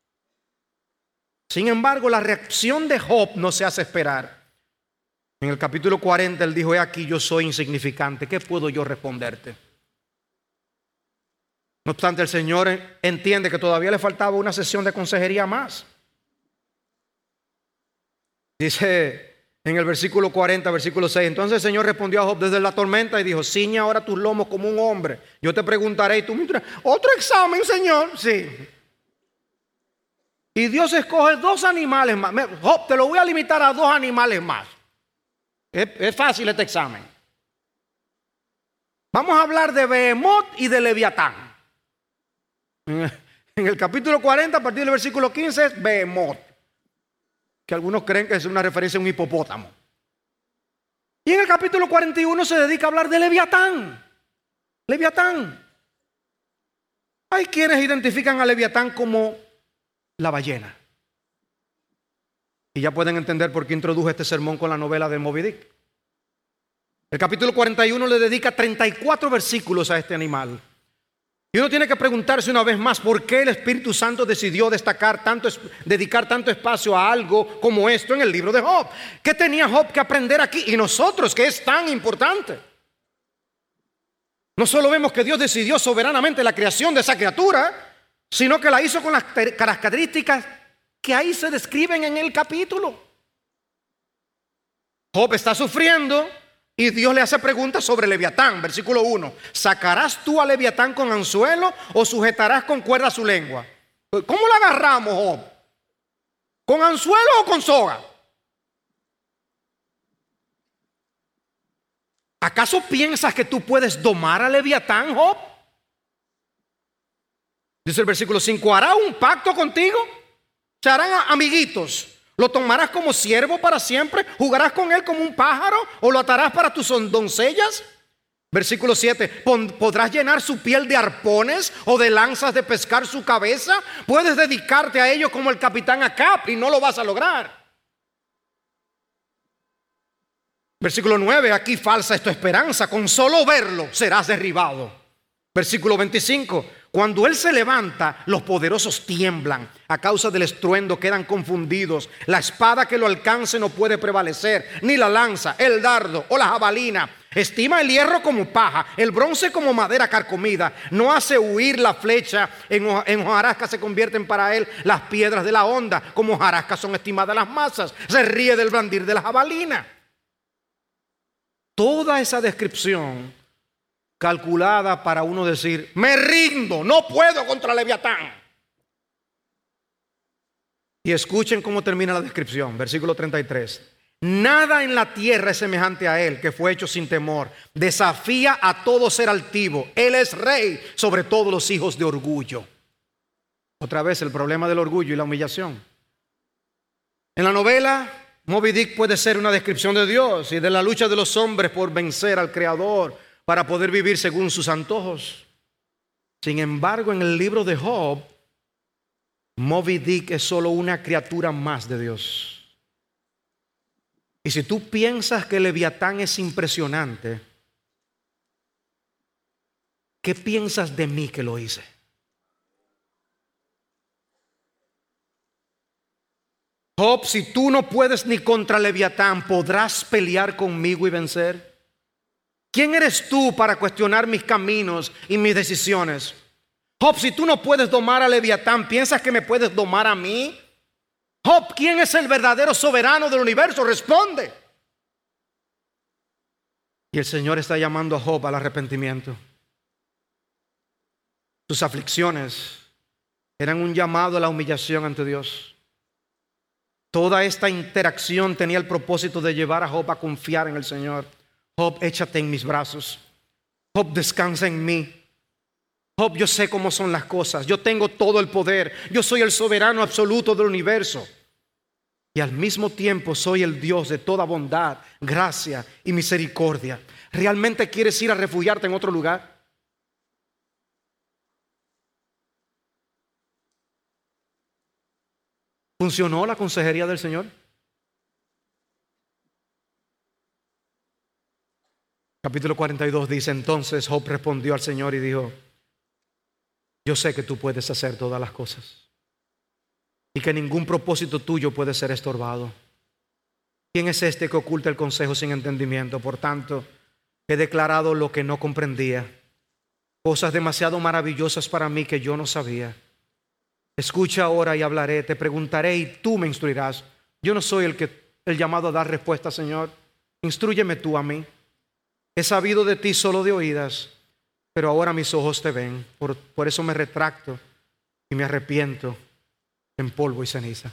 Sin embargo, la reacción de Job no se hace esperar. En el capítulo 40 él dijo, he aquí yo soy insignificante, ¿qué puedo yo responderte? No obstante, el Señor entiende que todavía le faltaba una sesión de consejería más. Dice en el versículo 40, versículo 6, entonces el Señor respondió a Job desde la tormenta y dijo: ciñe ahora tus lomos como un hombre. Yo te preguntaré y tú me dirás: ¿otro examen, Señor? Sí. Y Dios escoge 2 animales más. Job, te lo voy a limitar a 2 animales más. Es fácil este examen. Vamos a hablar de Behemoth y de Leviatán. En el capítulo 40, a partir del versículo 15, es Behemoth, que algunos creen que es una referencia a un hipopótamo. Y en el capítulo 41 se dedica a hablar de Leviatán. Leviatán. Hay quienes identifican a Leviatán como la ballena. Y ya pueden entender por qué introduje este sermón con la novela de Moby Dick. El capítulo 41 le dedica 34 versículos a este animal. Y uno tiene que preguntarse una vez más por qué el Espíritu Santo decidió dedicar tanto espacio a algo como esto en el libro de Job. ¿Qué tenía Job que aprender aquí? Y nosotros, que es tan importante. No solo vemos que Dios decidió soberanamente la creación de esa criatura, sino que la hizo con las características que ahí se describen en el capítulo. Job está sufriendo y Dios le hace preguntas sobre Leviatán. Versículo 1. ¿Sacarás tú a Leviatán con anzuelo o sujetarás con cuerda su lengua? ¿Cómo la agarramos, Job? ¿Con anzuelo o con soga? ¿Acaso piensas que tú puedes domar a Leviatán, Job? Dice el versículo 5. ¿Hará un pacto contigo? Se harán amiguitos. ¿Lo tomarás como siervo para siempre? ¿Jugarás con él como un pájaro? ¿O lo atarás para tus doncellas? Versículo 7. ¿Podrás llenar su piel de arpones o de lanzas de pescar su cabeza? Puedes dedicarte a ello como el capitán Acab y no lo vas a lograr. Versículo 9. Aquí falsa es tu esperanza. Con solo verlo serás derribado. Versículo 25. Cuando él se levanta, los poderosos tiemblan. A causa del estruendo quedan confundidos. La espada que lo alcance no puede prevalecer, ni la lanza, el dardo o la jabalina. Estima el hierro como paja, el bronce como madera carcomida. No hace huir la flecha, en hojarasca se convierten para él las piedras de la honda. Como hojarasca son estimadas las masas. Se ríe del blandir de la jabalina. Toda esa descripción calculada para uno decir: me rindo, no puedo contra Leviatán. Y escuchen cómo termina la descripción, versículo 33. Nada en la tierra es semejante a él, que fue hecho sin temor. Desafía a todo ser altivo. Él es rey sobre todos los hijos de orgullo. Otra vez el problema del orgullo y la humillación. En la novela, Moby Dick puede ser una descripción de Dios y de la lucha de los hombres por vencer al Creador, para poder vivir según sus antojos. Sin embargo, en el libro de Job, Moby Dick es solo una criatura más de Dios. Y si tú piensas que Leviatán es impresionante, ¿qué piensas de mí que lo hice? Job, si tú no puedes ni contra Leviatán, ¿podrás pelear conmigo y vencer? ¿Quién eres tú para cuestionar mis caminos y mis decisiones? Job, si tú no puedes domar a Leviatán, ¿piensas que me puedes domar a mí? Job, ¿quién es el verdadero soberano del universo? Responde. Y el Señor está llamando a Job al arrepentimiento. Sus aflicciones eran un llamado a la humillación ante Dios. Toda esta interacción tenía el propósito de llevar a Job a confiar en el Señor. Job, échate en mis brazos. Job, descansa en mí. Job, yo sé cómo son las cosas. Yo tengo todo el poder. Yo soy el soberano absoluto del universo. Y al mismo tiempo soy el Dios de toda bondad, gracia y misericordia. ¿Realmente quieres ir a refugiarte en otro lugar? ¿Funcionó la consejería del Señor? Capítulo 42 dice: entonces Job respondió al Señor y dijo: yo sé que tú puedes hacer todas las cosas y que ningún propósito tuyo puede ser estorbado. ¿Quién es este que oculta el consejo sin entendimiento? Por tanto, he declarado lo que no comprendía cosas demasiado maravillosas para mí que yo no sabía. Escucha ahora y hablaré, te preguntaré y tú me instruirás. Yo no soy el llamado a dar respuesta, Señor. Instrúyeme tú a mí. He sabido de ti solo de oídas, pero ahora mis ojos te ven. Por eso me retracto y me arrepiento en polvo y ceniza.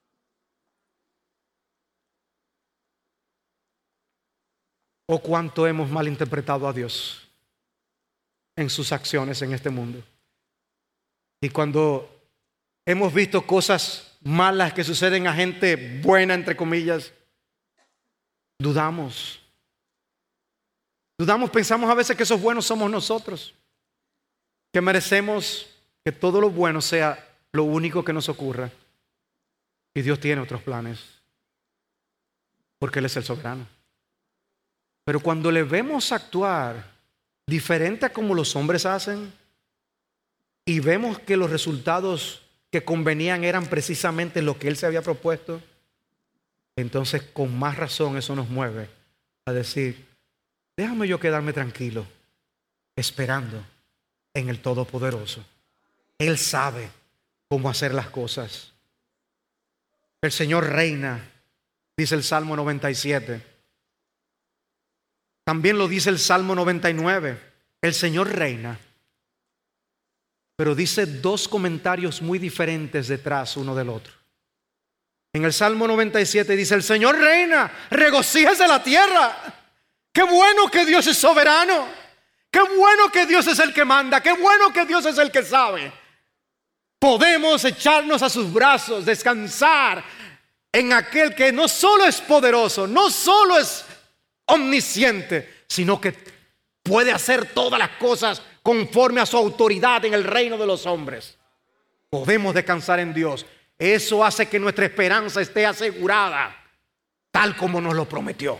Oh, cuánto hemos malinterpretado a Dios en sus acciones en este mundo. Y cuando hemos visto cosas malas que suceden a gente buena, entre comillas, dudamos. Pensamos a veces que esos buenos somos nosotros, que merecemos que todo lo bueno sea lo único que nos ocurra. Y Dios tiene otros planes, porque Él es el soberano. Pero cuando le vemos actuar diferente a como los hombres hacen, y vemos que los resultados que convenían eran precisamente lo que Él se había propuesto, entonces con más razón eso nos mueve a decir, déjame yo quedarme tranquilo, esperando en el Todopoderoso. Él sabe cómo hacer las cosas. El Señor reina, dice el Salmo 97. También lo dice el Salmo 99. El Señor reina. Pero dice dos comentarios muy diferentes detrás uno del otro. En el Salmo 97 dice, el Señor reina, regocíjese la tierra. Qué bueno que Dios es soberano. Qué bueno que Dios es el que manda. Qué bueno que Dios es el que sabe. Podemos echarnos a sus brazos, descansar en aquel que no solo es poderoso, no solo es omnisciente, sino que puede hacer todas las cosas conforme a su autoridad en el reino de los hombres. Podemos descansar en Dios. Eso hace que nuestra esperanza esté asegurada, tal como nos lo prometió.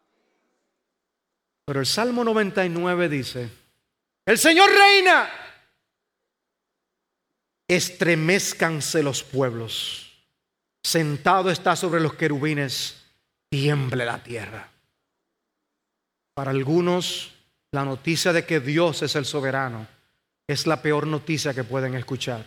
Pero el Salmo 99 dice, el Señor reina, estremezcanse los pueblos, sentado está sobre los querubines, tiemble la tierra. Para algunos, la noticia de que Dios es el soberano es la peor noticia que pueden escuchar.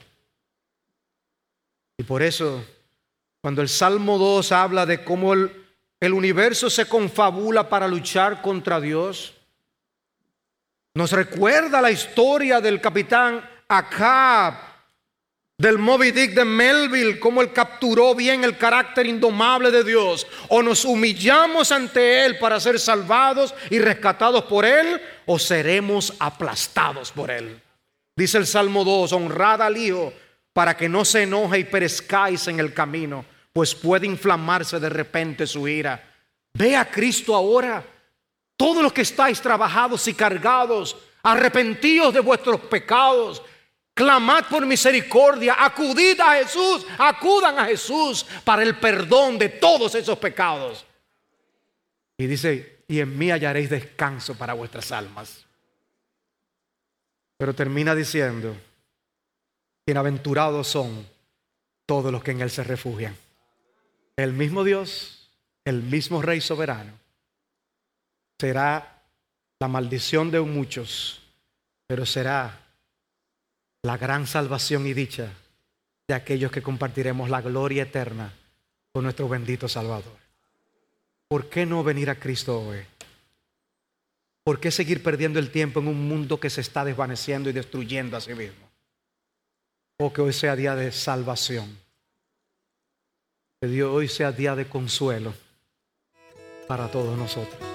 Y por eso, cuando el Salmo 2 habla de cómo el universo se confabula para luchar contra Dios, nos recuerda la historia del capitán Ahab, del Moby Dick de Melville, cómo él capturó bien el carácter indomable de Dios. O nos humillamos ante Él para ser salvados y rescatados por Él, o seremos aplastados por Él. Dice el Salmo 2, honrad al Hijo para que no se enoje y perezcáis en el camino, pues puede inflamarse de repente su ira. Ve a Cristo ahora, todos los que estáis trabajados y cargados, arrepentíos de vuestros pecados, clamad por misericordia, acudid a Jesús, acudan a Jesús para el perdón de todos esos pecados. Y dice, y en mí hallaréis descanso para vuestras almas. Pero termina diciendo, bienaventurados son todos los que en Él se refugian. El mismo Dios, el mismo Rey soberano, será la maldición de muchos, pero será la gran salvación y dicha de aquellos que compartiremos la gloria eterna con nuestro bendito Salvador. ¿Por qué no venir a Cristo hoy? ¿Por qué seguir perdiendo el tiempo en un mundo que se está desvaneciendo y destruyendo a sí mismo? O que hoy sea día de salvación, que Dios hoy sea día de consuelo para todos nosotros.